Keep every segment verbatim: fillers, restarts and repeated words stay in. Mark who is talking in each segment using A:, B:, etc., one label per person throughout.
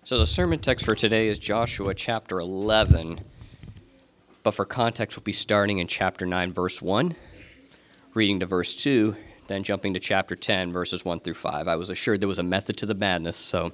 A: So the sermon text for today is Joshua chapter eleven, but for context, we'll be starting in chapter nine, verse one, reading to verse two, then jumping to chapter ten, verses one through five. I was assured there was a method to the madness, so,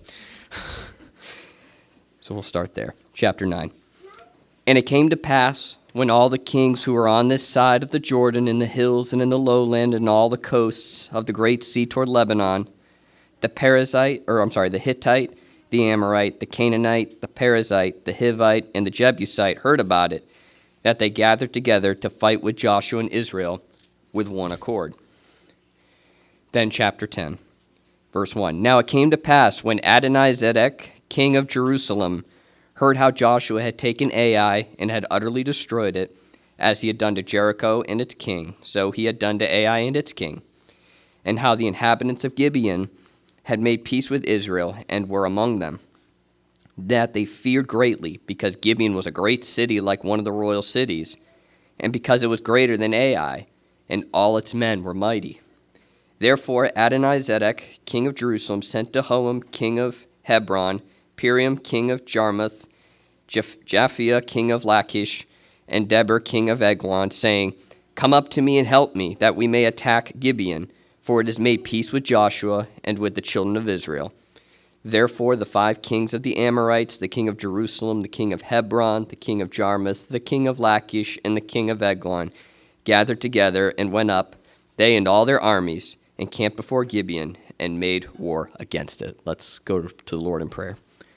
A: so we'll start there. Chapter nine. And it came to pass, when all the kings who were on this side of the Jordan, in the hills and in the lowland, and all the coasts of the great sea toward Lebanon, the Perizzite, or I'm sorry, the Hittite, the Amorite, the Canaanite, the Perizzite, the Hivite, and the Jebusite heard about it, that they gathered together to fight with Joshua and Israel with one accord. Then chapter ten, verse one. Now it came to pass, when Adonizedek, king of Jerusalem, heard how Joshua had taken Ai and had utterly destroyed it, as he had done to Jericho and its king, so he had done to Ai and its king, and how the inhabitants of Gibeon had made peace with Israel and were among them, that they feared greatly, because Gibeon was a great city like one of the royal cities, and because it was greater than Ai, and all its men were mighty. Therefore Adonizedek, king of Jerusalem, sent to Hoam, king of Hebron, Piriam, king of Jarmuth, Japhia, king of Lachish, and Deber, king of Eglon, saying, Come up to me and help me, that we may attack Gibeon, for it has made peace with Joshua and with the children of Israel. Therefore the five kings of the Amorites, the king of Jerusalem, the king of Hebron, the king of Jarmuth, the king of Lachish, and the king of Eglon, gathered together and went up, they and all their armies, and camped before Gibeon, and made war against it. Let's go to the Lord in prayer.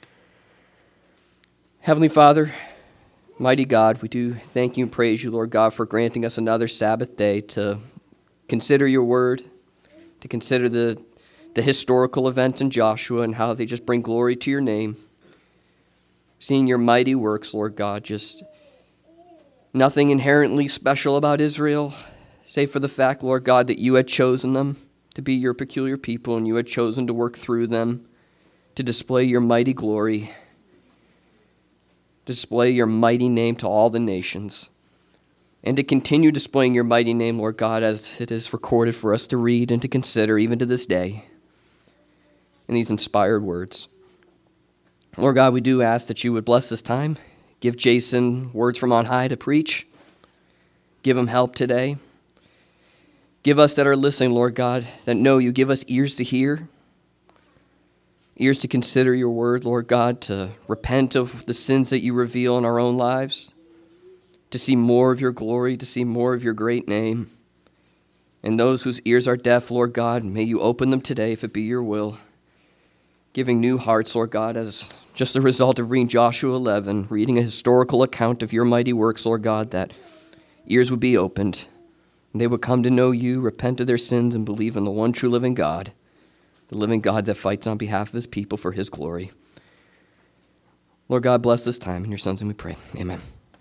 A: Heavenly Father, mighty God, we do thank you and praise you, Lord God, for granting us another Sabbath day to consider your word, to consider the, the historical events in Joshua and how they just bring glory to your name. Seeing your mighty works, Lord God, just nothing inherently special about Israel, save for the fact, Lord God, that you had chosen them to be your peculiar people, and you had chosen to work through them to display your mighty glory, display your mighty name to all the nations, and to continue displaying your mighty name, Lord God, as it is recorded for us to read and to consider even to this day in these inspired words. Lord God, we do ask that you would bless this time, give Jason words from on high to preach, give him help today. Give us that are listening, Lord God, that know you, give us ears to hear, ears to consider your word, Lord God, to repent of the sins that you reveal in our own lives, to see more of your glory, to see more of your great name. And those whose ears are deaf, Lord God, may you open them today if it be your will, giving new hearts, Lord God, as just a result of reading Joshua eleven, reading a historical account of your mighty works, Lord God, that ears would be opened, and they would come to know you, repent of their sins, and believe in the one true living God, the living God that fights on behalf of his people for his glory. Lord God, bless this time. In your son's name we pray. Amen.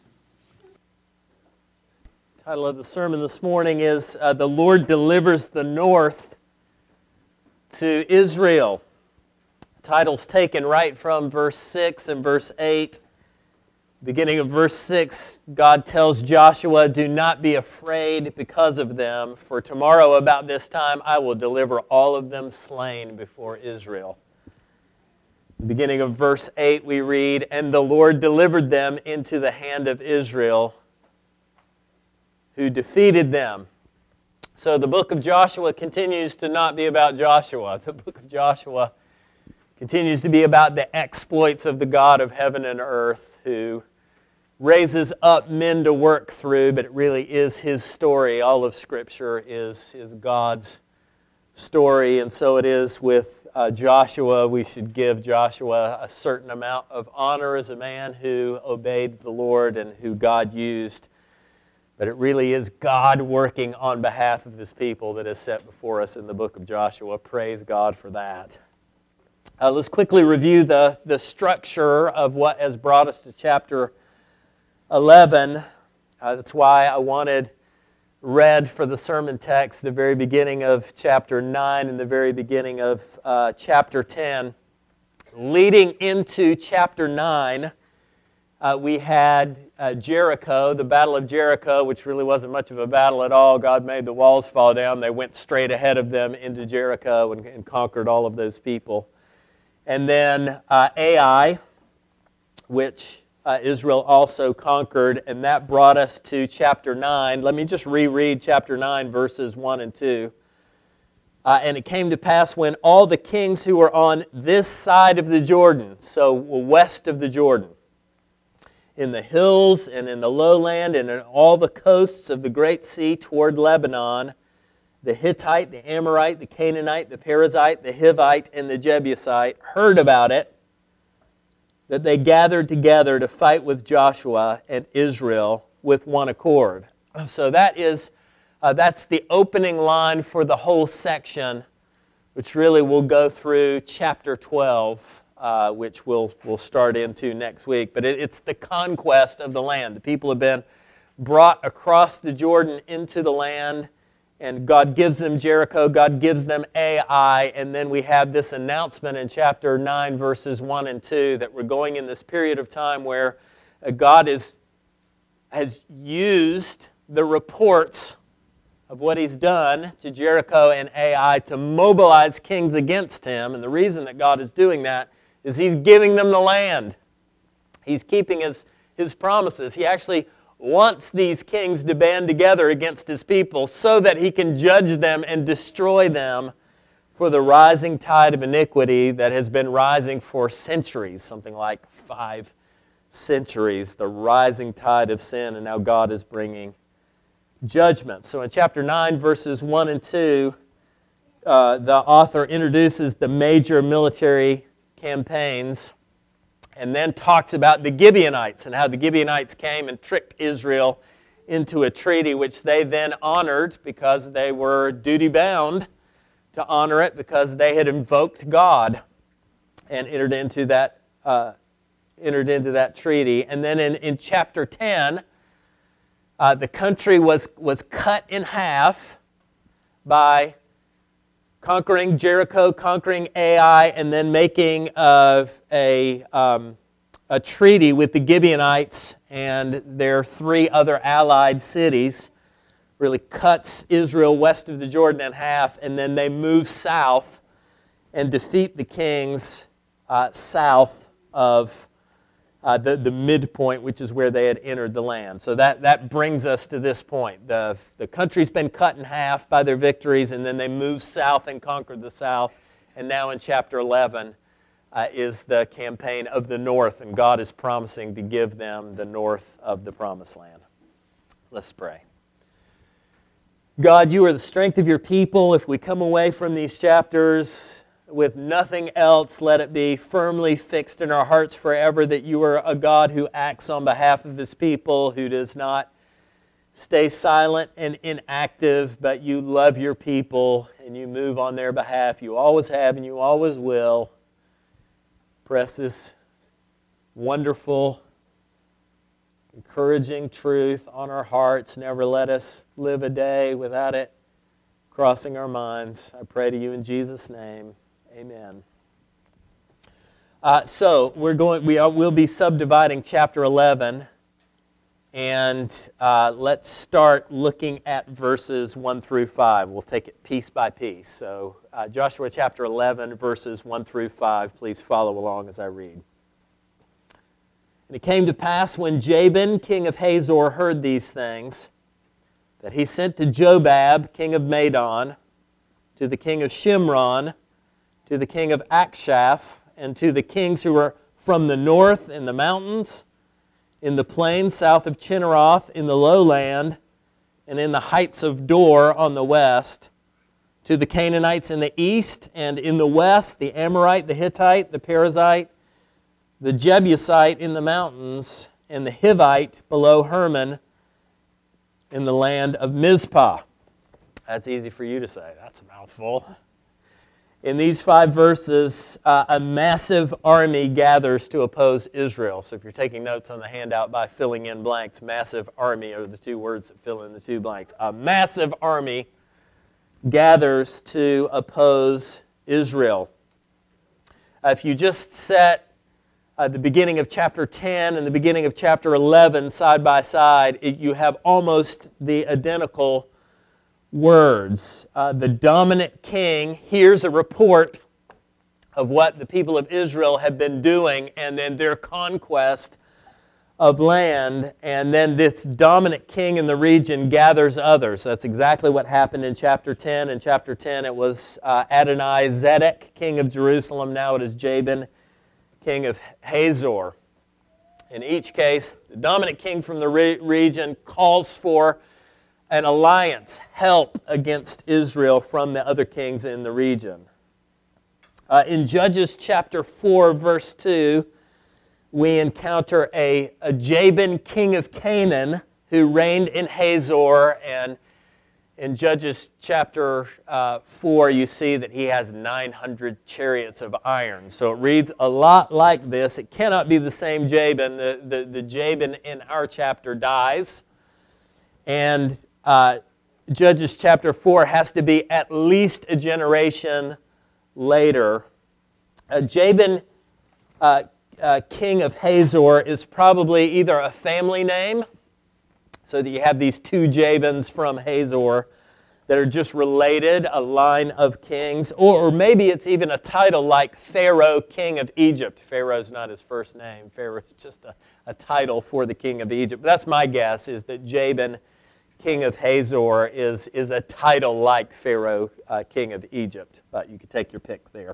B: The title of the sermon this morning is uh, The Lord Delivers the North to Israel. The title's taken right from verse six and verse eight. Beginning of verse six, God tells Joshua, Do not be afraid because of them, for tomorrow about this time I will deliver all of them slain before Israel. Beginning of verse eight we read, And the Lord delivered them into the hand of Israel, who defeated them. So the book of Joshua continues to not be about Joshua. The book of Joshua continues to be about the exploits of the God of heaven and earth, who raises up men to work through, but it really is his story. All of Scripture is, is God's story, and so it is with uh, Joshua. We should give Joshua a certain amount of honor as a man who obeyed the Lord and who God used. But it really is God working on behalf of his people that is set before us in the book of Joshua. Praise God for that. Uh, let's quickly review the, the structure of what has brought us to chapter eleven. Uh, that's why I wanted read for the sermon text the very beginning of chapter nine and the very beginning of uh, chapter ten. Leading into chapter nine, uh, we had uh, Jericho, the Battle of Jericho, which really wasn't much of a battle at all. God made the walls fall down. They went straight ahead of them into Jericho and, and conquered all of those people. And then uh, Ai, which uh, Israel also conquered, and that brought us to chapter nine. Let me just reread chapter nine, verses one and two. Uh, and it came to pass when all the kings who were on this side of the Jordan, so west of the Jordan, in the hills and in the lowland and in all the coasts of the great sea toward Lebanon, the Hittite, the Amorite, the Canaanite, the Perizzite, the Hivite, and the Jebusite heard about it, that they gathered together to fight with Joshua and Israel with one accord. So that is, uh, that's the opening line for the whole section, which really will go through chapter twelve, uh, which we'll, we'll start into next week. But it, it's the conquest of the land. The people have been brought across the Jordan into the land, and God gives them Jericho, God gives them Ai, and then we have this announcement in chapter nine, verses one and two, that we're going in this period of time where God is, has used the reports of what He's done to Jericho and Ai to mobilize kings against Him. And the reason that God is doing that is He's giving them the land. He's keeping His, his promises. He actually wants these kings to band together against His people so that He can judge them and destroy them for the rising tide of iniquity that has been rising for centuries, something like five centuries, the rising tide of sin, and now God is bringing judgment. So in chapter nine, verses one and two, uh, the author introduces the major military campaigns, and then talks about the Gibeonites and how the Gibeonites came and tricked Israel into a treaty which they then honored because they were duty-bound to honor it because they had invoked God and entered into that uh, entered into that treaty. And then in, in chapter ten, uh, the country was, was cut in half by conquering Jericho, conquering Ai, and then making uh, a, um, a treaty with the Gibeonites and their three other allied cities. Really cuts Israel west of the Jordan in half, and then they move south and defeat the kings uh, south of uh, the, the midpoint, which is where they had entered the land. So that, that brings us to this point. The, the country's been cut in half by their victories, and then they moved south and conquered the south. And now in chapter eleven uh, is the campaign of the north, and God is promising to give them the north of the promised land. Let's pray. God, You are the strength of Your people. If we come away from these chapters with nothing else, let it be firmly fixed in our hearts forever that You are a God who acts on behalf of His people, who does not stay silent and inactive, but You love Your people and You move on their behalf. You always have and You always will. Press this wonderful, encouraging truth on our hearts. Never let us live a day without it crossing our minds. I pray to You in Jesus' name. Amen. Uh, so we're going. We are, we'll be subdividing chapter eleven, and uh, let's start looking at verses one through five. We'll take it piece by piece. So uh, Joshua chapter eleven, verses one through five. Please follow along as I read. And it came to pass when Jabin, king of Hazor, heard these things, that he sent to Jobab, king of Madon, to the king of Shimron, to the king of Akshaph, and to the kings who were from the north in the mountains, in the plains south of Chinneroth, in the lowland, and in the heights of Dor on the west, to the Canaanites in the east, and in the west, the Amorite, the Hittite, the Perizzite, the Jebusite in the mountains, and the Hivite below Hermon in the land of Mizpah. That's easy for you to say. That's a mouthful. In these five verses, uh, a massive army gathers to oppose Israel. So if you're taking notes on the handout by filling in blanks, massive army are the two words that fill in the two blanks. A massive army gathers to oppose Israel. Uh, if you just set uh, the beginning of chapter ten and the beginning of chapter eleven side by side, it, you have almost the identical words. Uh, the dominant king hears a report of what the people of Israel had been doing and then their conquest of land, and then this dominant king in the region gathers others. That's exactly what happened in chapter ten. In chapter ten, it was uh, Adoni-Zedek, king of Jerusalem. Now it is Jabin, king of Hazor. In each case, the dominant king from the re- region calls for an alliance, help against Israel from the other kings in the region. Uh, in Judges chapter four, verse two, we encounter a, a Jabin, king of Canaan, who reigned in Hazor. And in Judges chapter uh, four, you see that he has nine hundred chariots of iron. So it reads a lot like this. It cannot be the same Jabin. The, the, the Jabin in our chapter dies. And uh, Judges chapter four has to be at least a generation later. Uh, Jabin, uh, Uh, king of Hazor, is probably either a family name, so that you have these two Jabins from Hazor that are just related, a line of kings, or, or maybe it's even a title like Pharaoh, king of Egypt. Pharaoh's not his first name. Pharaoh's just a, a title for the king of Egypt. But that's my guess, is that Jabin, king of Hazor, is, is a title like Pharaoh, uh, king of Egypt. But you could take your pick there.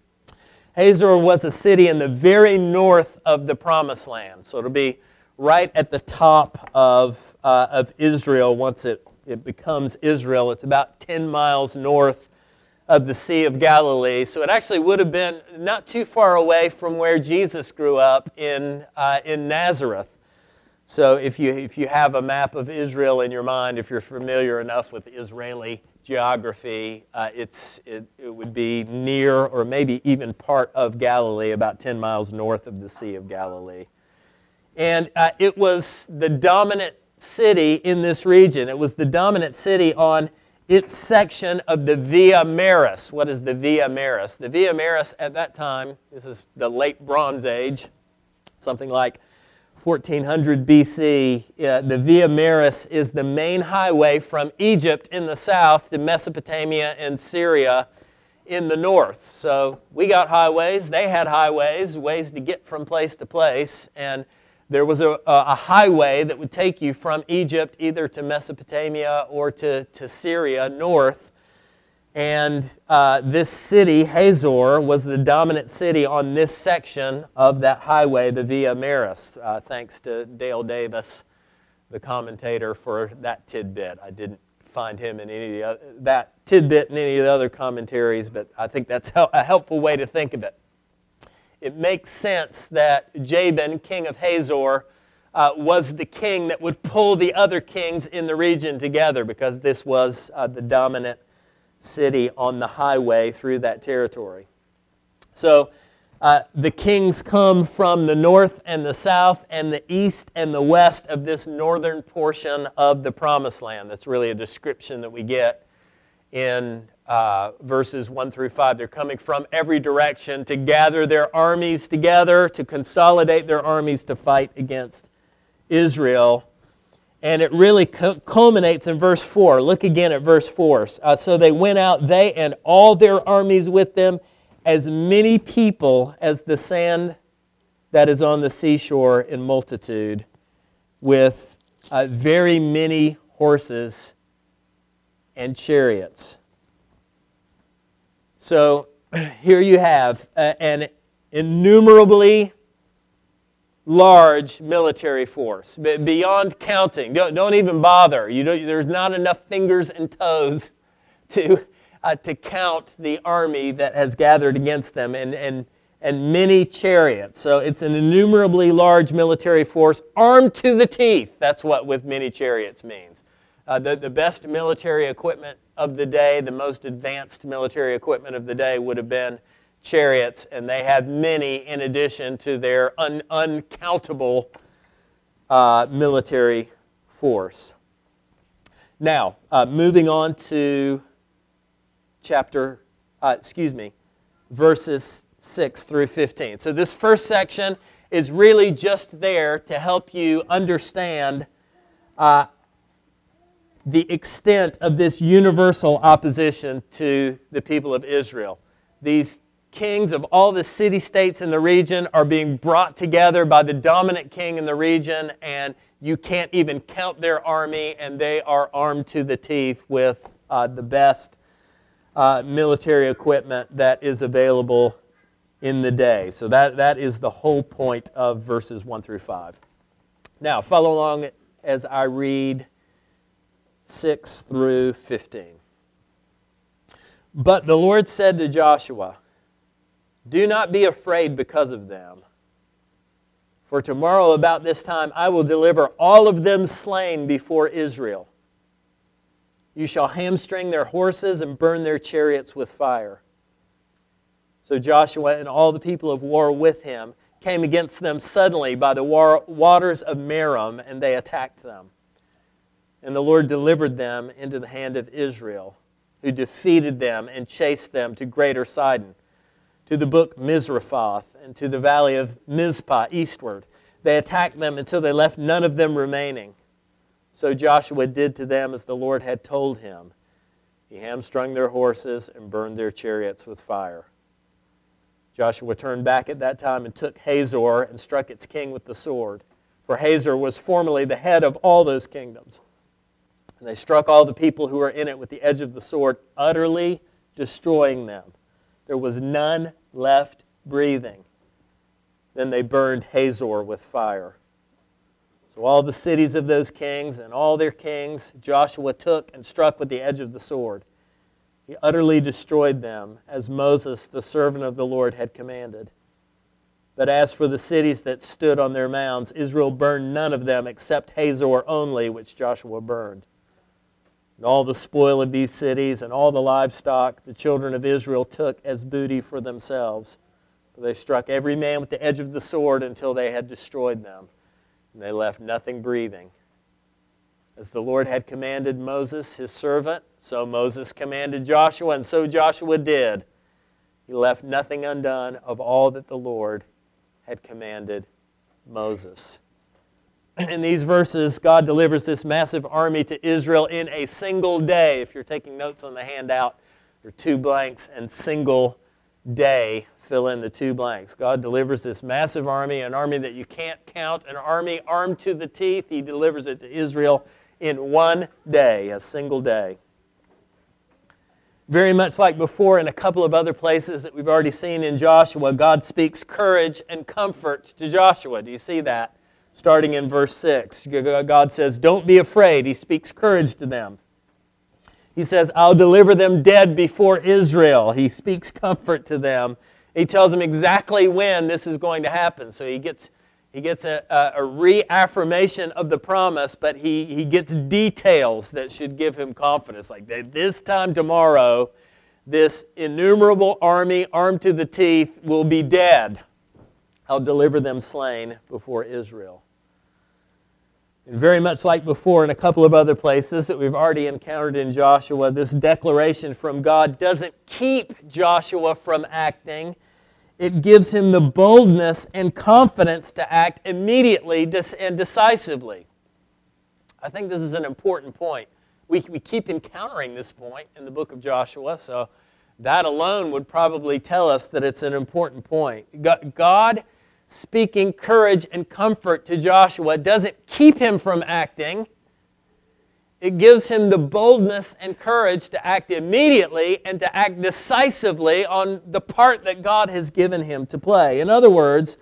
B: Hazor was a city in the very north of the Promised Land. So it'll be right at the top of, uh, of Israel once it, it becomes Israel. It's about ten miles north of the Sea of Galilee. So it actually would have been not too far away from where Jesus grew up in, uh, in Nazareth. So if you, if you have a map of Israel in your mind, if you're familiar enough with Israeli geography, uh, it's, it, it would be near or maybe even part of Galilee, about ten miles north of the Sea of Galilee. And uh, it was the dominant city in this region. It was the dominant city on its section of the Via Maris. What is the Via Maris? The Via Maris at that time, this is the late Bronze Age, something like fourteen hundred B C, uh, the Via Maris is the main highway from Egypt in the south to Mesopotamia and Syria in the north. So we got highways, they had highways, ways to get from place to place, and there was a, a highway that would take you from Egypt either to Mesopotamia or to, to Syria north. And uh, this city, Hazor, was the dominant city on this section of that highway, the Via Maris. Uh, thanks to Dale Davis, the commentator, for that tidbit. I didn't find him in any of the other, that tidbit in any of the other commentaries, but I think that's a helpful way to think of it. It makes sense that Jabin, king of Hazor, uh, was the king that would pull the other kings in the region together, because this was uh, the dominant city on the highway through that territory. So uh, the kings come from the north and the south and the east and the west of this northern portion of the Promised Land. That's really a description that we get in uh, verses one through five. They're coming from every direction to gather their armies together, to consolidate their armies to fight against Israel. And it really culminates in verse four. Look again at verse four. Uh, so they went out, they and all their armies with them, as many people as the sand that is on the seashore in multitude, with uh, very many horses and chariots. So here you have uh, an innumerably large military force, beyond counting. Don't, don't even bother. You don't, there's not enough fingers and toes to, uh, to count the army that has gathered against them, and, and, and many chariots. So it's an innumerably large military force, armed to the teeth. That's what with many chariots means. Uh, the, the best military equipment of the day, the most advanced military equipment of the day would have been chariots, and they had many in addition to their un- uncountable uh, military force. Now, uh, moving on to chapter, uh, excuse me, verses six through fifteen. So this first section is really just there to help you understand uh, the extent of this universal opposition to the people of Israel. These kings of all the city-states in the region are being brought together by the dominant king in the region, and you can't even count their army, and they are armed to the teeth with uh, the best uh, military equipment that is available in the day. So that, that is the whole point of verses one through five. Now, follow along as I read six through fifteen. But the Lord said to Joshua, "Do not be afraid because of them. For tomorrow about this time I will deliver all of them slain before Israel. You shall hamstring their horses and burn their chariots with fire." So Joshua and all the people of war with him came against them suddenly by the war- waters of Merom, and they attacked them. And the Lord delivered them into the hand of Israel, who defeated them and chased them to Greater Sidon, to the brook Mizraphoth, and to the valley of Mizpah eastward. They attacked them until they left none of them remaining. So Joshua did to them as the Lord had told him. He hamstrung their horses and burned their chariots with fire. Joshua turned back at that time and took Hazor and struck its king with the sword. For Hazor was formerly the head of all those kingdoms. And they struck all the people who were in it with the edge of the sword, utterly destroying them. There was none left breathing. Then they burned Hazor with fire. So all the cities of those kings and all their kings Joshua took and struck with the edge of the sword. He utterly destroyed them, as Moses, the servant of the Lord, had commanded. But as for the cities that stood on their mounds, Israel burned none of them except Hazor only, which Joshua burned. And all the spoil of these cities and all the livestock the children of Israel took as booty for themselves. For they struck every man with the edge of the sword until they had destroyed them, and they left nothing breathing. As the Lord had commanded Moses, his servant, so Moses commanded Joshua, and so Joshua did. He left nothing undone of all that the Lord had commanded Moses. In these verses, God delivers this massive army to Israel in a single day. If you're taking notes on the handout, there are two blanks, and single day, fill in the two blanks. God delivers this massive army, an army that you can't count, an army armed to the teeth. He delivers it to Israel in one day, a single day. Very much like before in a couple of other places that we've already seen in Joshua, God speaks courage and comfort to Joshua. Do you see that? Starting in verse six, God says, "Don't be afraid." He speaks courage to them. He says, "I'll deliver them dead before Israel." He speaks comfort to them. He tells them exactly when this is going to happen. So he gets he gets a, a, a reaffirmation of the promise, but he, he gets details that should give him confidence. Like this time tomorrow, this innumerable army armed to the teeth will be dead. I'll deliver them slain before Israel. And very much like before in a couple of other places that we've already encountered in Joshua, this declaration from God doesn't keep Joshua from acting. It gives him the boldness and confidence to act immediately and decisively. I think this is an important point. We, we keep encountering this point in the book of Joshua, so that alone would probably tell us that it's an important point. God speaking courage and comfort to Joshua doesn't keep him from acting. It gives him the boldness and courage to act immediately and to act decisively on the part that God has given him to play. In other words,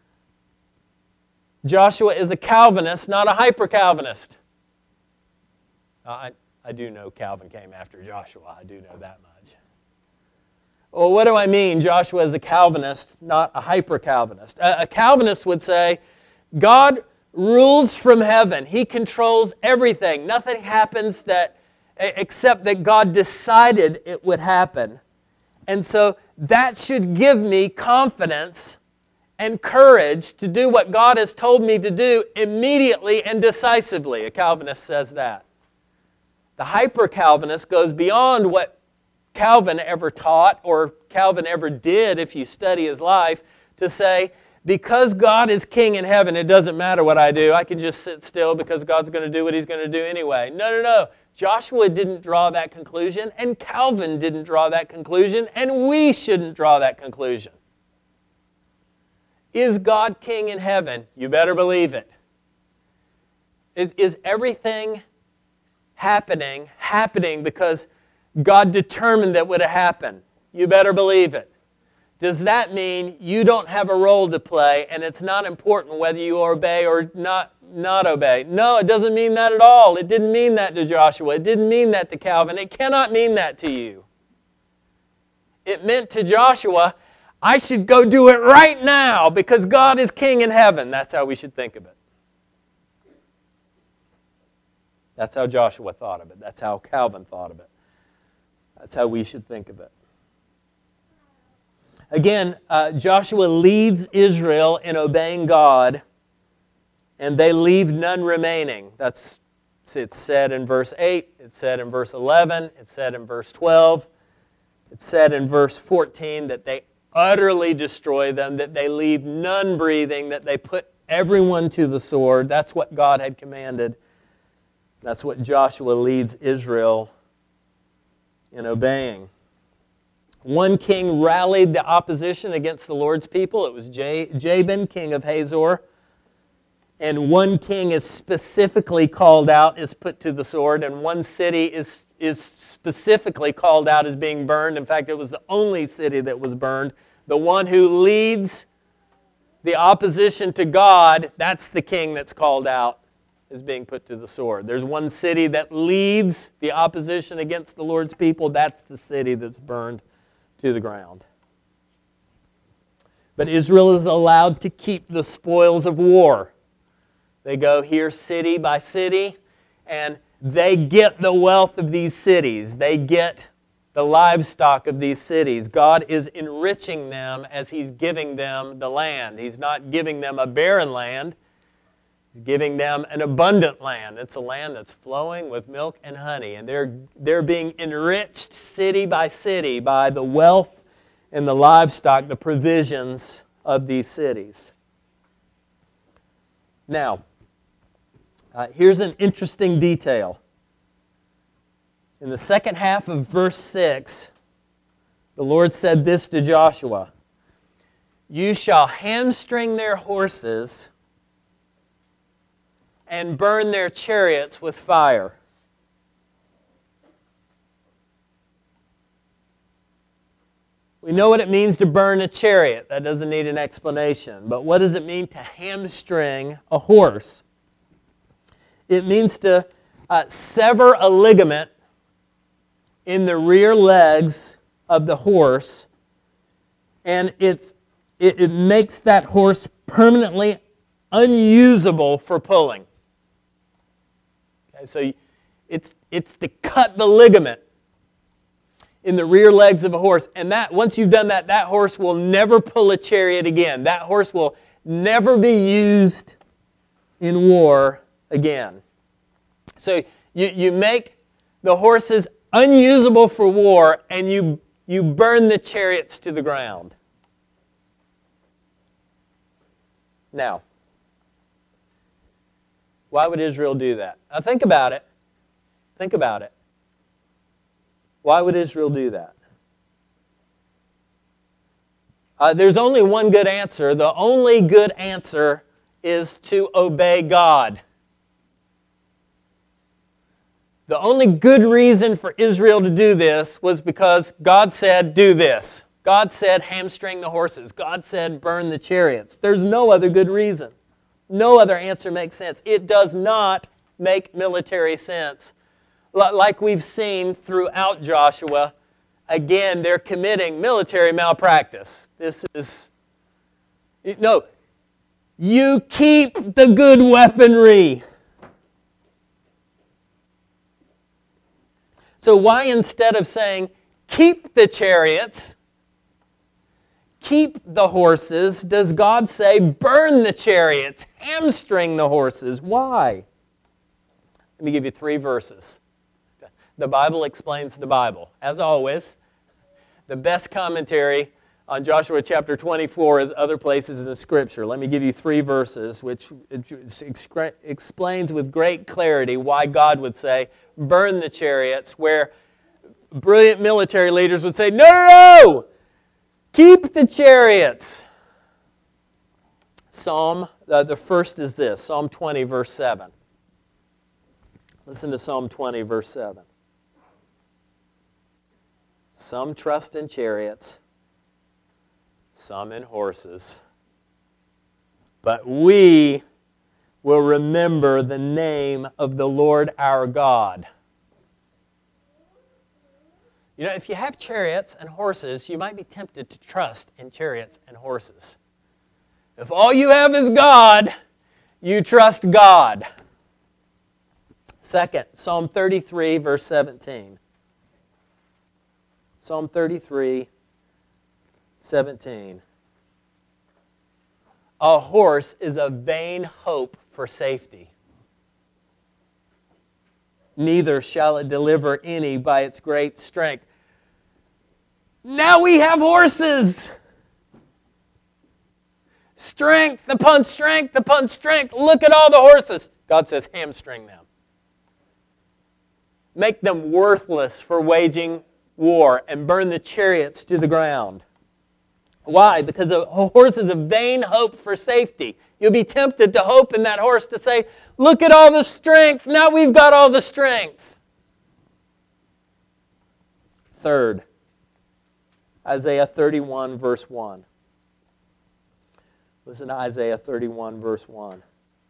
B: Joshua is a Calvinist, not a hyper-Calvinist. Uh, I, I do know Calvin came after Joshua. I do know that much. Well, what do I mean? Joshua is a Calvinist, not a hyper-Calvinist. A, a Calvinist would say, God rules from heaven. He controls everything. Nothing happens that except that God decided it would happen. And so that should give me confidence and courage to do what God has told me to do immediately and decisively. A Calvinist says that. The hyper-Calvinist goes beyond what Calvin ever taught or Calvin ever did if you study his life to say because God is king in heaven, it doesn't matter what I do. I can just sit still because God's going to do what He's going to do anyway. No, no, no. Joshua didn't draw that conclusion, and Calvin didn't draw that conclusion, and we shouldn't draw that conclusion. Is God king in heaven? You better believe it. Is, is everything happening, happening because God determined that would happen? You better believe it. Does that mean you don't have a role to play and it's not important whether you obey or not, not obey? No, it doesn't mean that at all. It didn't mean that to Joshua. It didn't mean that to Calvin. It cannot mean that to you. It meant to Joshua, I should go do it right now because God is king in heaven. That's how we should think of it. That's how Joshua thought of it. That's how Calvin thought of it. That's how we should think of it. Again, uh, Joshua leads Israel in obeying God, and they leave none remaining. That's it's said in verse eight, it's said in verse eleven, it's said in verse twelve, it's said in verse fourteen that they utterly destroy them, that they leave none breathing, that they put everyone to the sword. That's what God had commanded. That's what Joshua leads Israel in obeying. One king rallied the opposition against the Lord's people. It was Jabin, king of Hazor. And one king is specifically called out, is put to the sword, and one city is, is specifically called out as being burned. In fact, it was the only city that was burned. The one who leads the opposition to God, that's the king that's called out as being put to the sword. There's one city that leads the opposition against the Lord's people. That's the city that's burned to the ground. But Israel is allowed to keep the spoils of war. They go here city by city, and they get the wealth of these cities. They get the livestock of these cities. God is enriching them as He's giving them the land. He's not giving them a barren land. He's giving them an abundant land. It's a land that's flowing with milk and honey. And they're, they're being enriched city by city by the wealth and the livestock, the provisions of these cities. Now, uh, here's an interesting detail. In the second half of verse six, the Lord said this to Joshua, "You shall hamstring their horses and burn their chariots with fire." We know what it means to burn a chariot. That doesn't need an explanation. But what does it mean to hamstring a horse? It means to uh, sever a ligament in the rear legs of the horse, and it's, it, it makes that horse permanently unusable for pulling. So it's, it's to cut the ligament in the rear legs of a horse. And that once you've done that, that horse will never pull a chariot again. That horse will never be used in war again. So you, you make the horses unusable for war, and you, you burn the chariots to the ground. Now, why would Israel do that? Now think about it. Think about it. Why would Israel do that? Uh, there's only one good answer. The only good answer is to obey God. The only good reason for Israel to do this was because God said, do this. God said, hamstring the horses. God said, burn the chariots. There's no other good reason. No other answer makes sense. It does not make military sense. Like we've seen throughout Joshua, again, they're committing military malpractice. This is, no, you keep the good weaponry. So why, instead of saying, keep the chariots, keep the horses, does God say, burn the chariots, hamstring the horses? Why? Let me give you three verses. The Bible explains the Bible. As always, the best commentary on Joshua chapter twenty-four as other places in Scripture. Let me give you three verses which explains with great clarity why God would say, burn the chariots, where brilliant military leaders would say, no, no, no! Keep the chariots. Psalm, uh, the first is this, Psalm twenty, verse seven. Listen to Psalm twenty, verse seven. Some trust in chariots, some in horses, but we will remember the name of the Lord our God. You know, if you have chariots and horses, you might be tempted to trust in chariots and horses. If all you have is God, you trust God. Second, Psalm thirty-three, verse seventeen. Psalm thirty-three, seventeen. A horse is a vain hope for safety. Neither shall it deliver any by its great strength. Now we have horses. Strength upon strength upon strength. Look at all the horses. God says, hamstring them. Make them worthless for waging war and burn the chariots to the ground. Why? Because a horse is a vain hope for safety. You'll be tempted to hope in that horse to say, look at all the strength. Now we've got all the strength. Third, Isaiah thirty-one, verse one. Listen to Isaiah thirty-one, verse one.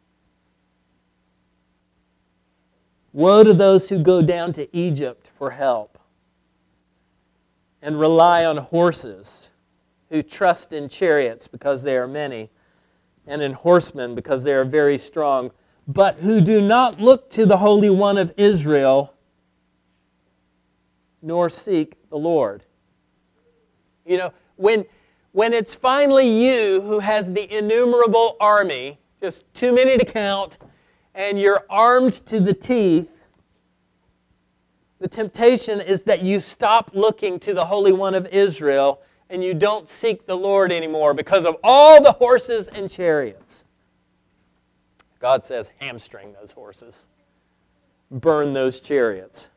B: Woe to those who go down to Egypt for help and rely on horses, who trust in chariots because they are many, and in horsemen because they are very strong, but who do not look to the Holy One of Israel, nor seek the Lord. You know, when, when it's finally you who has the innumerable army, just too many to count, and you're armed to the teeth, the temptation is that you stop looking to the Holy One of Israel and you don't seek the Lord anymore because of all the horses and chariots. God says, hamstring those horses. Burn those chariots.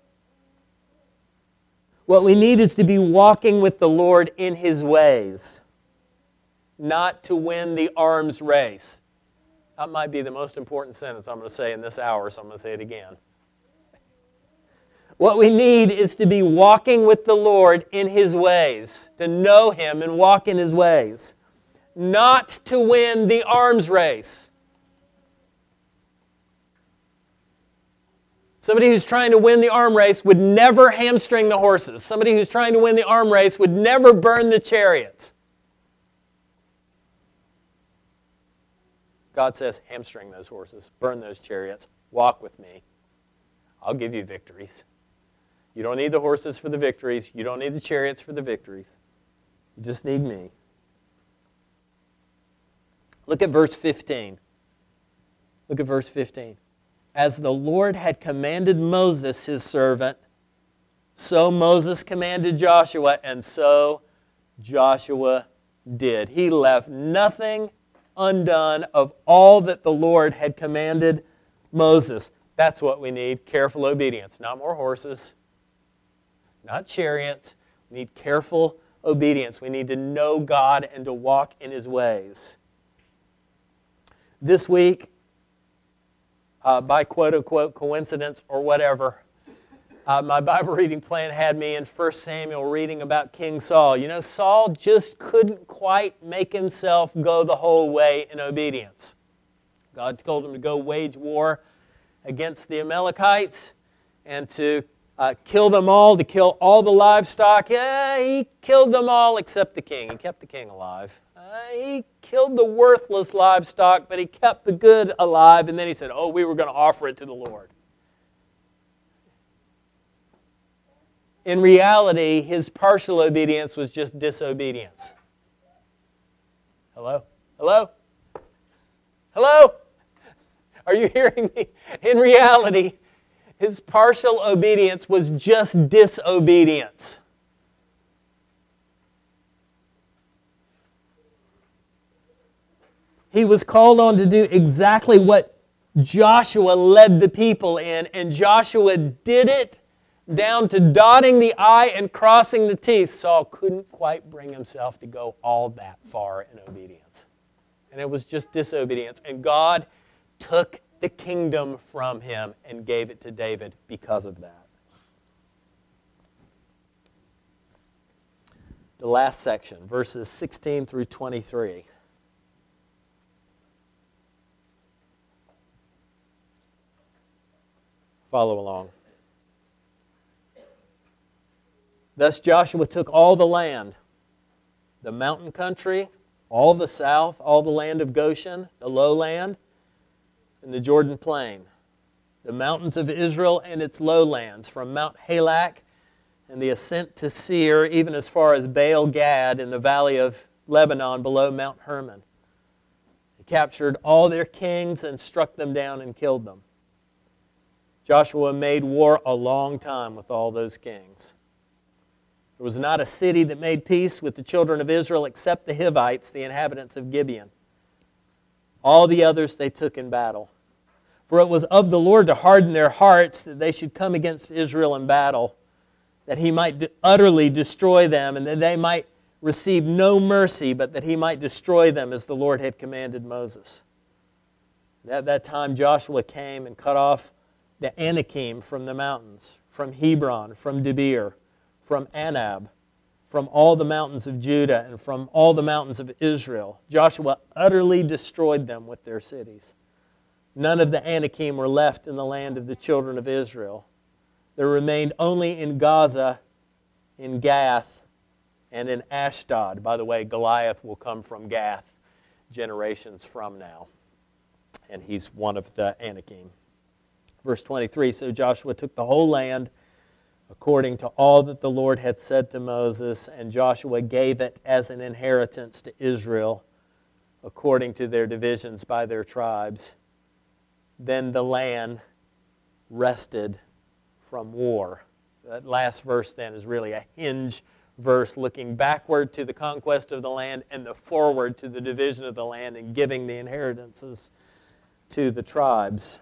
B: What we need is to be walking with the Lord in His ways, not to win the arms race. That might be the most important sentence I'm going to say in this hour, so I'm going to say it again. What we need is to be walking with the Lord in His ways, to know Him and walk in His ways, not to win the arms race. Somebody who's trying to win the arm race would never hamstring the horses. Somebody who's trying to win the arm race would never burn the chariots. God says, hamstring those horses, burn those chariots, walk with me. I'll give you victories. You don't need the horses for the victories. You don't need the chariots for the victories. You just need me. Look at verse fifteen. Look at verse fifteen. As the Lord had commanded Moses, His servant, so Moses commanded Joshua, and so Joshua did. He left nothing undone of all that the Lord had commanded Moses. That's what we need, careful obedience. Not more horses, not chariots. We need careful obedience. We need to know God and to walk in His ways. This week, uh, by quote-unquote coincidence or whatever, uh, my Bible reading plan had me in First Samuel reading about King Saul. You know, Saul just couldn't quite make himself go the whole way in obedience. God told him to go wage war against the Amalekites and to uh, kill them all, to kill all the livestock. Yeah, he killed them all except the king. He kept the king alive. Uh, he killed the worthless livestock, but he kept the good alive. And then he said, oh, we were going to offer it to the Lord. In reality, his partial obedience was just disobedience. Hello? Hello? Hello? Are you hearing me? In reality, his partial obedience was just disobedience. He was called on to do exactly what Joshua led the people in, and Joshua did it down to dotting the I and crossing the teeth. Saul couldn't quite bring himself to go all that far in obedience. And it was just disobedience. And God took the kingdom from him and gave it to David because of that. The last section, verses sixteen through twenty-three. Follow along. Thus Joshua took all the land, the mountain country, all the south, all the land of Goshen, the lowland, and the Jordan plain, the mountains of Israel and its lowlands, from Mount Halak and the ascent to Seir, even as far as Baal Gad in the valley of Lebanon below Mount Hermon. He captured all their kings and struck them down and killed them. Joshua made war a long time with all those kings. There was not a city that made peace with the children of Israel except the Hivites, the inhabitants of Gibeon. All the others they took in battle. For it was of the Lord to harden their hearts that they should come against Israel in battle, that he might utterly destroy them, and that they might receive no mercy, but that he might destroy them as the Lord had commanded Moses. And at that time Joshua came and cut off the Anakim from the mountains, from Hebron, from Debir, from Anab, from all the mountains of Judah, and from all the mountains of Israel. Joshua utterly destroyed them with their cities. None of the Anakim were left in the land of the children of Israel. There remained only in Gaza, in Gath, and in Ashdod. By the way, Goliath will come from Gath generations from now, and he's one of the Anakim. Verse twenty-three, so Joshua took the whole land according to all that the Lord had said to Moses, and Joshua gave it as an inheritance to Israel according to their divisions by their tribes. Then the land rested from war. That last verse then is really a hinge verse looking backward to the conquest of the land and the forward to the division of the land and giving the inheritances to the tribes.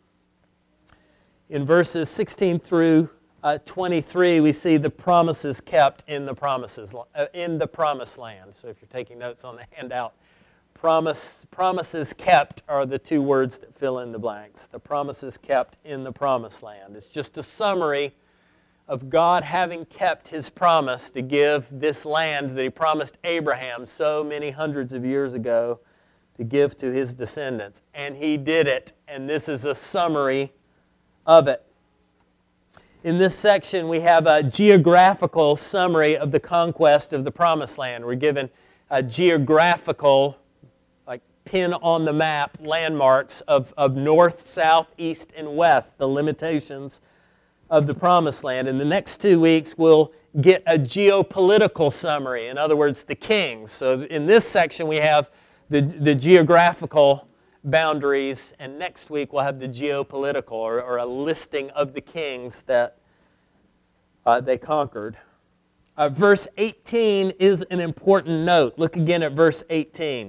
B: In verses sixteen through uh, twenty-three, we see the promises kept in the promises uh, in the promised land. So if you're taking notes on the handout, promise promises kept are the two words that fill in the blanks. The promises kept in the promised land. It's just a summary of God having kept his promise to give this land that he promised Abraham so many hundreds of years ago to give to his descendants. And he did it, and this is a summary of it. In this section, we have a geographical summary of the conquest of the Promised Land. We're given a geographical, like pin on the map, landmarks of, of north, south, east, and west, the limitations of the Promised Land. In the next two weeks, we'll get a geopolitical summary. In other words, the kings. So in this section, we have the, the geographical boundaries, and next week we'll have the geopolitical, or, or a listing of the kings that uh, they conquered. Uh, verse eighteen is an important note. Look again at verse eighteen.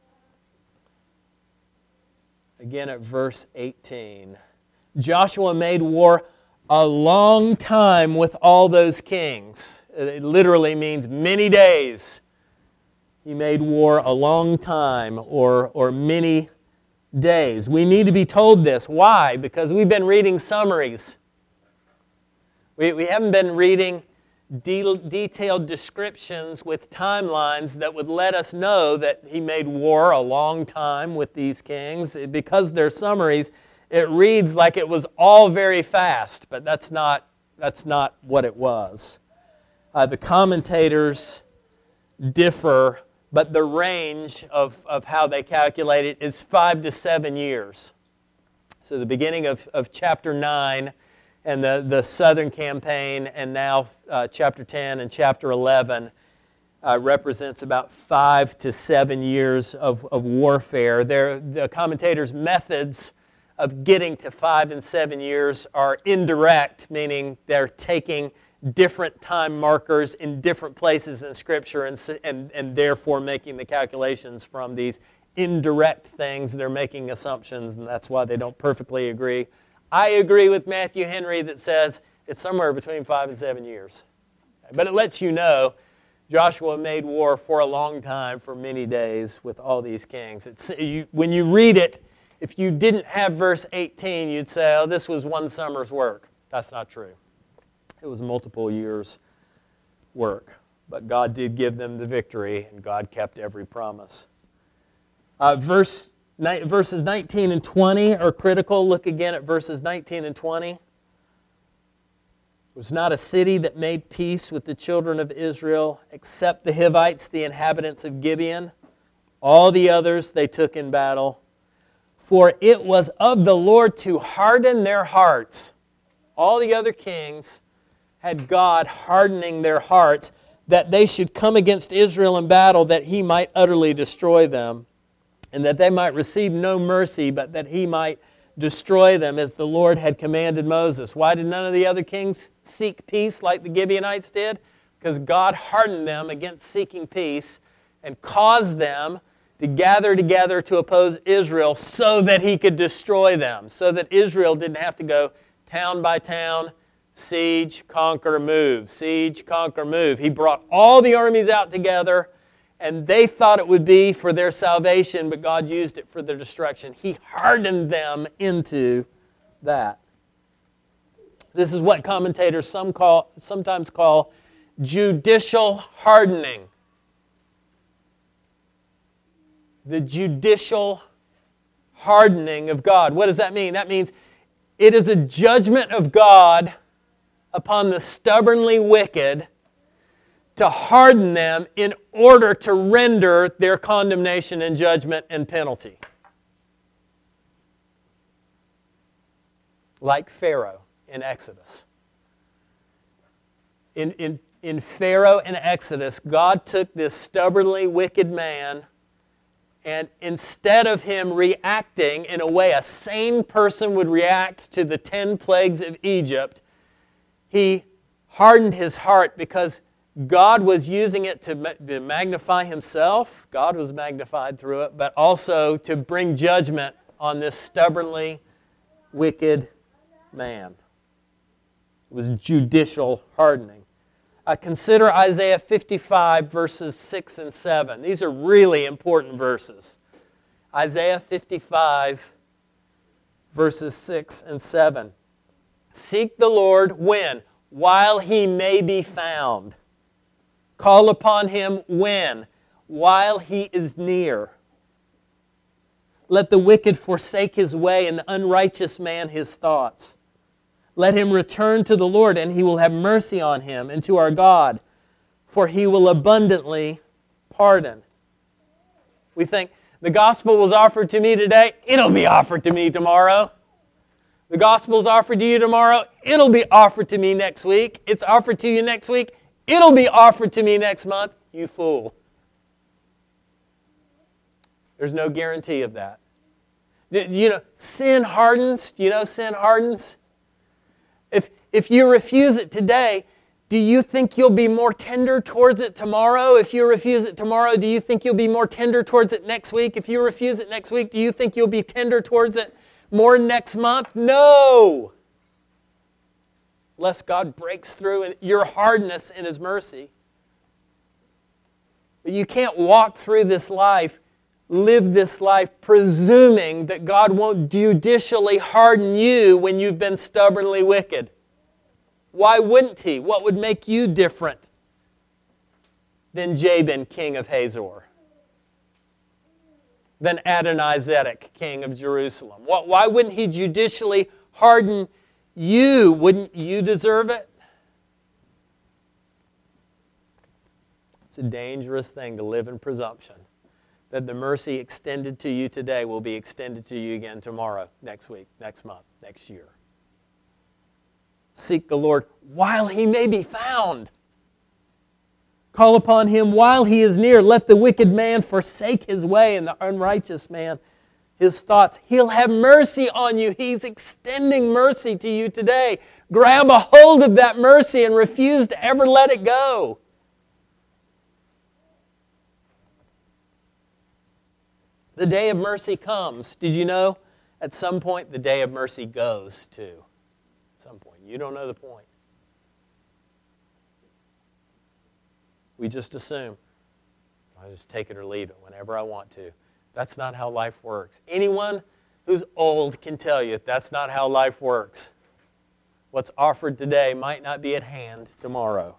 B: Again at verse eighteen. Joshua made war a long time with all those kings. It literally means many days. He made war a long time, or, or many days. We need to be told this. Why? Because we've been reading summaries. We, we haven't been reading de- detailed descriptions with timelines that would let us know that he made war a long time with these kings. Because they're summaries, it reads like it was all very fast, but that's not, that's not what it was. Uh, the commentators differ, but the range of, of how they calculate it is five to seven years. So the beginning of, of chapter nine and the, the southern campaign, and now uh, chapter ten and chapter eleven uh, represents about five to seven years of, of warfare. They're, the commentators' methods of getting to five and seven years are indirect, meaning they're taking different time markers in different places in Scripture and, and, and therefore making the calculations from these indirect things. They're making assumptions, and that's why they don't perfectly agree. I agree with Matthew Henry that says it's somewhere between five and seven years. But it lets you know Joshua made war for a long time, for many days, with all these kings. It's, you, when you read it, if you didn't have verse eighteen, you'd say, oh, this was one summer's work. That's not true. It was multiple years' work. But God did give them the victory, and God kept every promise. Uh, verse, ni- verses nineteen and twenty are critical. Look again at verses nineteen and twenty. It was not a city that made peace with the children of Israel, except the Hivites, the inhabitants of Gibeon. All the others they took in battle. For it was of the Lord to harden their hearts. All the other kings had God hardening their hearts, that they should come against Israel in battle, that He might utterly destroy them, and that they might receive no mercy, but that He might destroy them as the Lord had commanded Moses. Why did none of the other kings seek peace like the Gibeonites did? Because God hardened them against seeking peace and caused them to gather together to oppose Israel so that He could destroy them, so that Israel didn't have to go town by town, siege, conquer, move, siege, conquer, move. He brought all the armies out together, and they thought it would be for their salvation, but God used it for their destruction. He hardened them into that. This is what commentators some call, sometimes call judicial hardening. The judicial hardening of God. What does that mean? That means it is a judgment of God upon the stubbornly wicked to harden them in order to render their condemnation and judgment and penalty. Like Pharaoh in Exodus. In, in, in Pharaoh in Exodus, God took this stubbornly wicked man, and instead of him reacting in a way a sane person would react to the ten plagues of Egypt, He hardened his heart because God was using it to magnify Himself. God was magnified through it, but also to bring judgment on this stubbornly wicked man. It was judicial hardening. Uh, consider Isaiah fifty-five, verses six and seven. These are really important verses. Isaiah fifty-five, verses six and seven. Seek the Lord when? While He may be found. Call upon Him when? While He is near. Let the wicked forsake his way, and the unrighteous man his thoughts. Let him return to the Lord, and He will have mercy on him, and to our God, for He will abundantly pardon. We think, the gospel was offered to me today, it'll be offered to me tomorrow. The gospel's offered to you tomorrow, it'll be offered to me next week. It's offered to you next week, it'll be offered to me next month. You fool. There's no guarantee of that. You know, sin hardens. Do you know sin hardens? If, if you refuse it today, do you think you'll be more tender towards it tomorrow? If you refuse it tomorrow, do you think you'll be more tender towards it next week? If you refuse it next week, do you think you'll be tender towards it more next month? No! Unless God breaks through in your hardness in His mercy. But you can't walk through this life, live this life, presuming that God won't judicially harden you when you've been stubbornly wicked. Why wouldn't He? What would make you different than Jabin, king of Hazor? Than Adonizedek, king of Jerusalem? Why wouldn't He judicially harden you? Wouldn't you deserve it? It's a dangerous thing to live in presumption that the mercy extended to you today will be extended to you again tomorrow, next week, next month, next year. Seek the Lord while He may be found. Call upon Him while He is near. Let the wicked man forsake his way, and the unrighteous man his thoughts. He'll have mercy on you. He's extending mercy to you today. Grab a hold of that mercy and refuse to ever let it go. The day of mercy comes. Did you know? At some point, the day of mercy goes too. At some point. You don't know the point. We just assume. I just take it or leave it whenever I want to. That's not how life works. Anyone who's old can tell you that's not how life works. What's offered today might not be at hand tomorrow.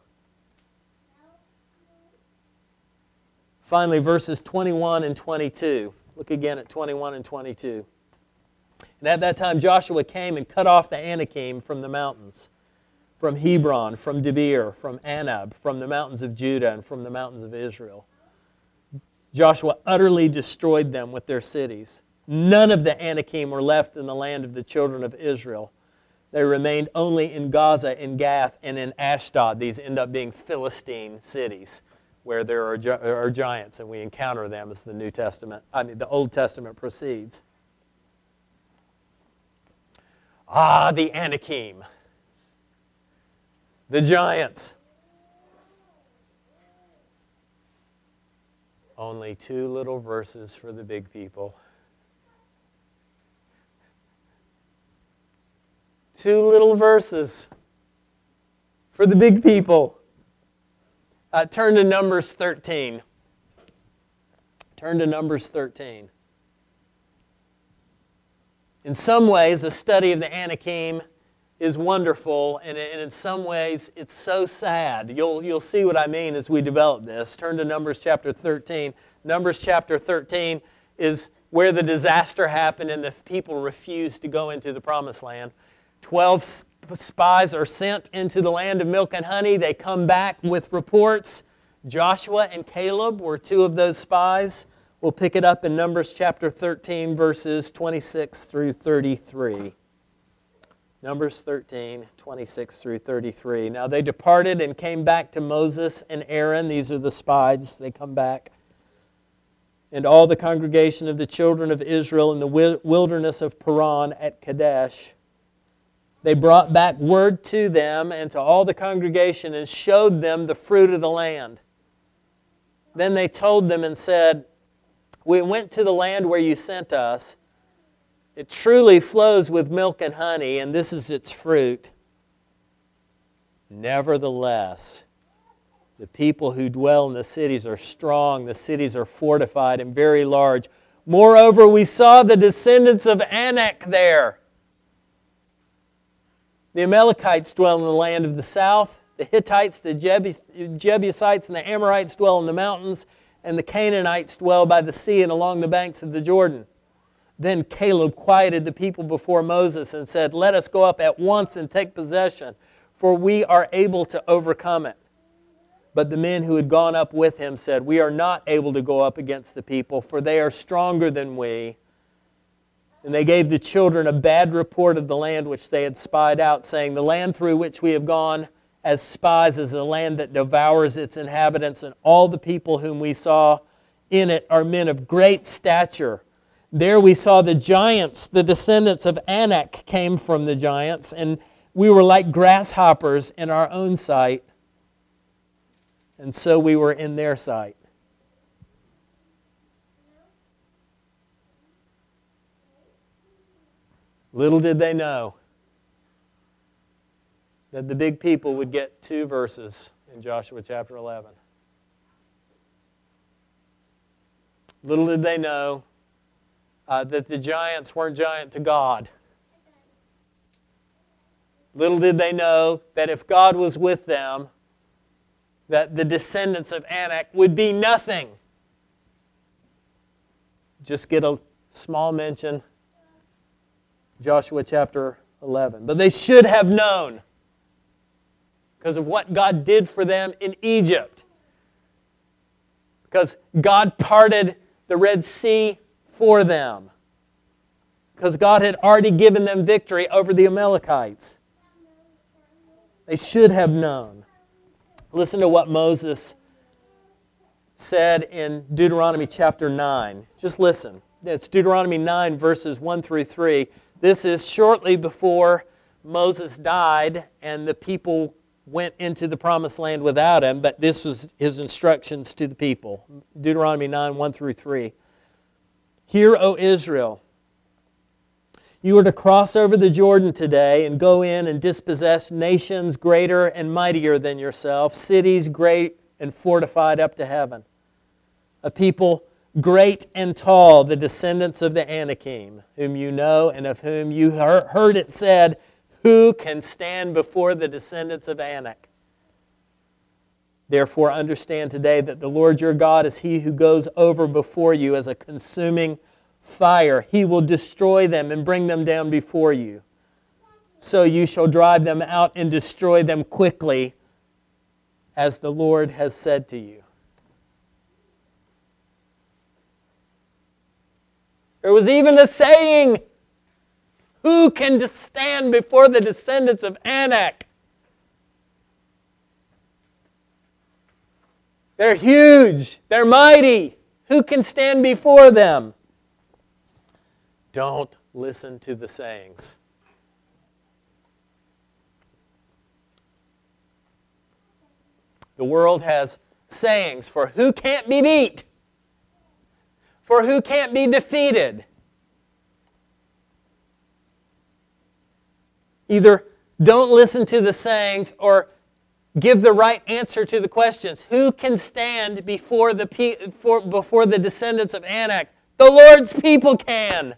B: Finally, verses twenty-one and twenty-two. Look again at twenty-one and twenty-two. And at that time Joshua came and cut off the Anakim from the mountains, from Hebron, from Debir, from Anab, from the mountains of Judah, and from the mountains of Israel. Joshua utterly destroyed them with their cities. None of the Anakim were left in the land of the children of Israel. They remained only in Gaza, in Gath, and in Ashdod. These end up being Philistine cities where there are, gi- are giants, and we encounter them as the New Testament, I mean, the Old Testament proceeds. Ah, the Anakim, the giants. Only two little verses for the big people. Two little verses for the big people. Uh, turn to Numbers thirteen. Turn to Numbers thirteen. In some ways, a study of the Anakim is wonderful, and in some ways, it's so sad. You'll, you'll see what I mean as we develop this. Turn to Numbers chapter thirteen. Numbers chapter thirteen is where the disaster happened and the people refused to go into the promised land. Twelve spies are sent into the land of milk and honey. They come back with reports. Joshua and Caleb were two of those spies. We'll pick it up in Numbers chapter thirteen, verses twenty-six through thirty-three. Numbers thirteen, twenty-six through thirty-three. Now they departed and came back to Moses and Aaron. These are the spies. They come back. And all the congregation of the children of Israel in the wilderness of Paran at Kadesh. They brought back word to them and to all the congregation and showed them the fruit of the land. Then they told them and said, "We went to the land where you sent us. It truly flows with milk and honey, and this is its fruit. Nevertheless, the people who dwell in the cities are strong, the cities are fortified and very large. Moreover, we saw the descendants of Anak there. The Amalekites dwell in the land of the south. The Hittites, the Jebusites, and the Amorites dwell in the mountains, and the Canaanites dwell by the sea and along the banks of the Jordan." Then Caleb quieted the people before Moses and said, "Let us go up at once and take possession, for we are able to overcome it." But the men who had gone up with him said, "We are not able to go up against the people, for they are stronger than we." And they gave the children a bad report of the land which they had spied out, saying, "The land through which we have gone as spies is a land that devours its inhabitants, and all the people whom we saw in it are men of great stature. There we saw the giants, the descendants of Anak came from the giants, and we were like grasshoppers in our own sight, and so we were in their sight." Little did they know that the big people would get two verses in Joshua chapter eleven. Little did they know uh, that the giants weren't giant to God. Little did they know that if God was with them, that the descendants of Anak would be nothing. Just get a small mention, Joshua chapter eleven. But they should have known because of what God did for them in Egypt. Because God parted the Red Sea for them. Because God had already given them victory over the Amalekites. They should have known. Listen to what Moses said in Deuteronomy chapter nine. Just listen. It's Deuteronomy nine, verses one through three. This is shortly before Moses died and the people went into the promised land without him, but this was his instructions to the people. Deuteronomy nine, one through three. Hear, O Israel, you are to cross over the Jordan today and go in and dispossess nations greater and mightier than yourself, cities great and fortified up to heaven, a people great and tall, the descendants of the Anakim, whom you know and of whom you heard it said, who can stand before the descendants of Anak? Therefore understand today that the Lord your God is He who goes over before you as a consuming fire. He will destroy them and bring them down before you. So you shall drive them out and destroy them quickly, as the Lord has said to you. There was even a saying, who can stand before the descendants of Anak? They're huge. They're mighty. Who can stand before them? Don't listen to the sayings. The world has sayings for who can't be beat, for who can't be defeated. Either don't listen to the sayings or give the right answer to the questions. Who can stand before the, pe- for, before the descendants of Anak? The Lord's people can.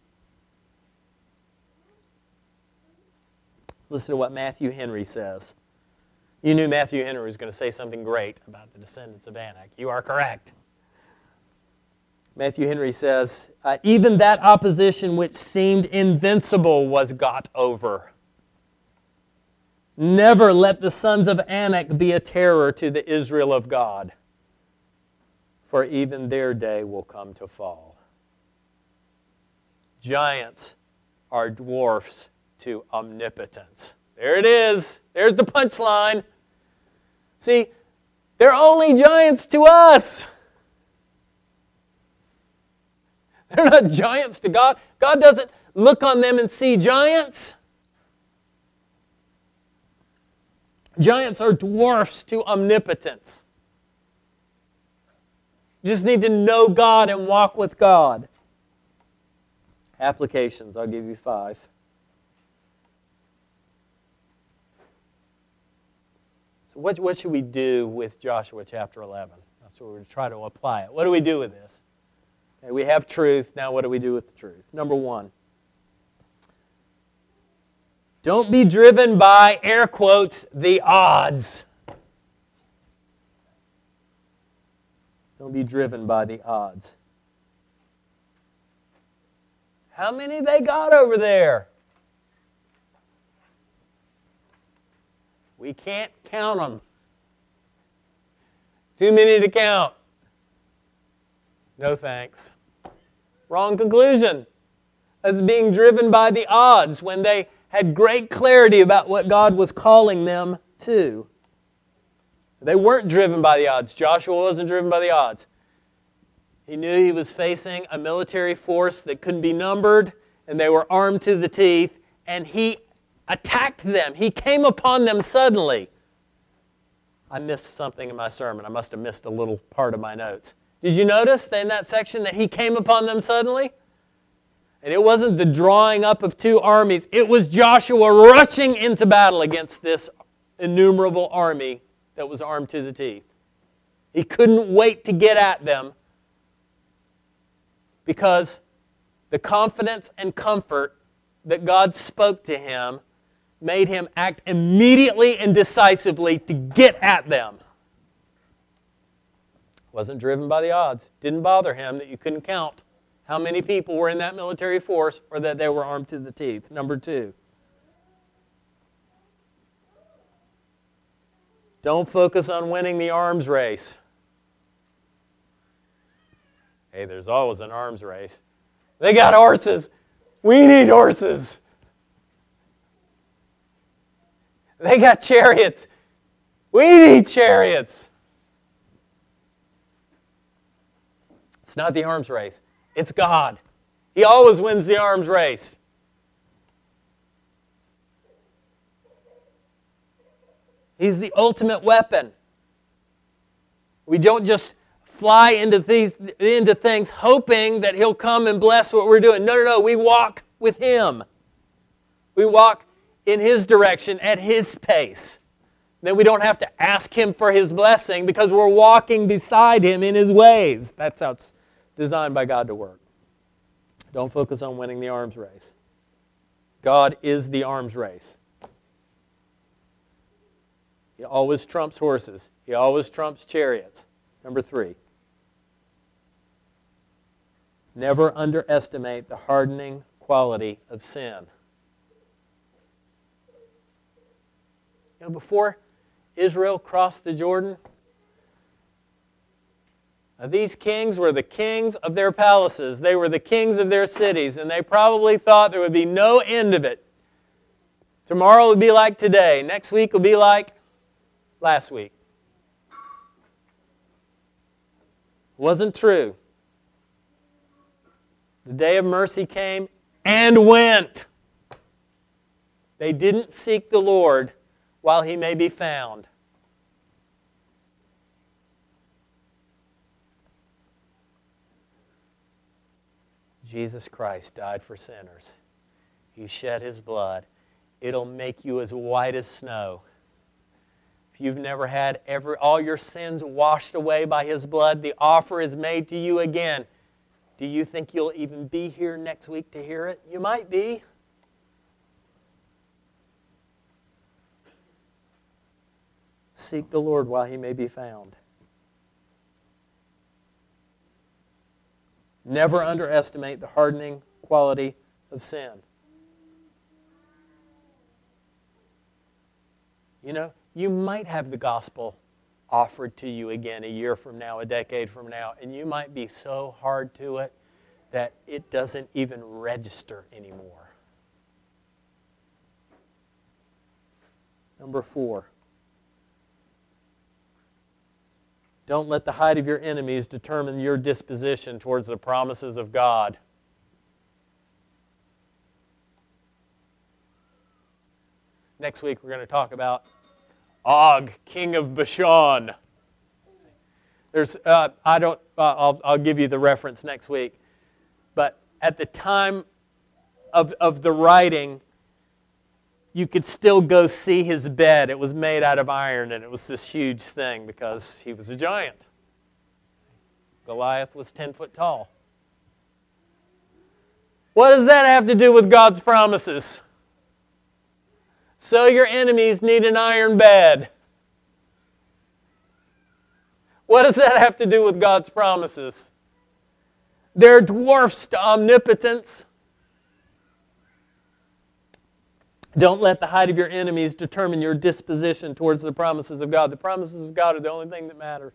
B: Listen to what Matthew Henry says. You knew Matthew Henry was going to say something great about the descendants of Anak. You are correct. Matthew Henry says, uh, even that opposition which seemed invincible was got over. Never let the sons of Anak be a terror to the Israel of God, for even their day will come to fall. Giants are dwarfs to omnipotence. There it is. There's the punchline. See, they're only giants to us. They're not giants to God. God doesn't look on them and see giants. Giants are dwarfs to omnipotence. You just need to know God and walk with God. Applications, I'll give you five. So what, what should we do with Joshua chapter eleven? That's what we're going to try to apply it. What do we do with this? Okay, we have truth. Now what do we do with the truth? Number one, don't be driven by, air quotes, the odds. Don't be driven by the odds. How many they got over there? We can't count them. Too many to count. No thanks. Wrong conclusion. As being driven by the odds when they had great clarity about what God was calling them to. They weren't driven by the odds. Joshua wasn't driven by the odds. He knew he was facing a military force that couldn't be numbered, and they were armed to the teeth, and he attacked them. He came upon them suddenly. I missed something in my sermon. I must have missed a little part of my notes. Did you notice in that section that he came upon them suddenly? And it wasn't the drawing up of two armies. It was Joshua rushing into battle against this innumerable army that was armed to the teeth. He couldn't wait to get at them because the confidence and comfort that God spoke to him made him act immediately and decisively to get at them. Wasn't driven by the odds. Didn't bother him that you couldn't count how many people were in that military force or that they were armed to the teeth. Number two, don't focus on winning the arms race. Hey, there's always an arms race. They got horses. We need horses. They got chariots. We need chariots. It's not the arms race. It's God. He always wins the arms race. He's the ultimate weapon. We don't just fly into these into things hoping that He'll come and bless what we're doing. No, no, no. We walk with Him. We walk in His direction at His pace. Then we don't have to ask Him for His blessing because we're walking beside Him in His ways. That's how it's designed by God to work. Don't focus on winning the arms race. God is the arms race. He always trumps horses. He always trumps chariots. Number three. Never underestimate the hardening quality of sin. You know, before Israel crossed the Jordan, now these kings were the kings of their palaces. They were the kings of their cities, and they probably thought there would be no end of it. Tomorrow would be like today. Next week will be like last week. Wasn't true. The day of mercy came and went. They didn't seek the Lord while He may be found. Jesus Christ died for sinners. He shed His blood. It'll make you as white as snow. If you've never had every, all your sins washed away by His blood, the offer is made to you again. Do you think you'll even be here next week to hear it? You might be. Seek the Lord while He may be found. Never underestimate the hardening quality of sin. You know, you might have the gospel offered to you again a year from now, a decade from now, and you might be so hard to it that it doesn't even register anymore. Number four. Don't let the height of your enemies determine your disposition towards the promises of God. Next week we're going to talk about Og, king of Bashan. There's, uh, I don't, uh, I'll, I'll give you the reference next week. But at the time of, of the writing, you could still go see his bed. It was made out of iron, and it was this huge thing because he was a giant. Goliath was ten foot tall. What does that have to do with God's promises? So your enemies need an iron bed. What does that have to do with God's promises? They're dwarfs to omnipotence. Don't let the height of your enemies determine your disposition towards the promises of God. The promises of God are the only thing that matters.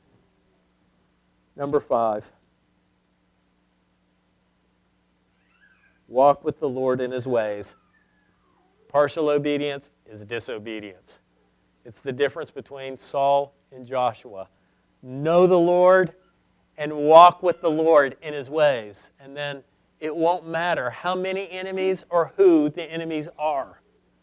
B: Number five. Walk with the Lord in His ways. Partial obedience is disobedience. It's the difference between Saul and Joshua. Know the Lord and walk with the Lord in His ways. And then it won't matter how many enemies or who the enemies are.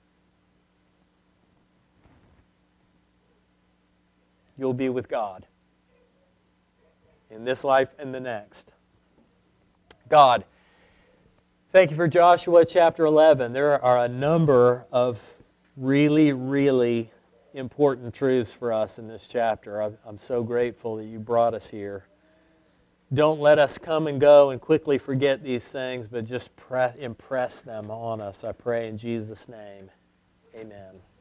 B: You'll be with God in this life and the next. God, thank you for Joshua chapter eleven. There are a number of really, really important truths for us in this chapter. I'm, I'm so grateful that you brought us here. Don't let us come and go and quickly forget these things, but just pre- impress them on us. I pray in Jesus' name. Amen.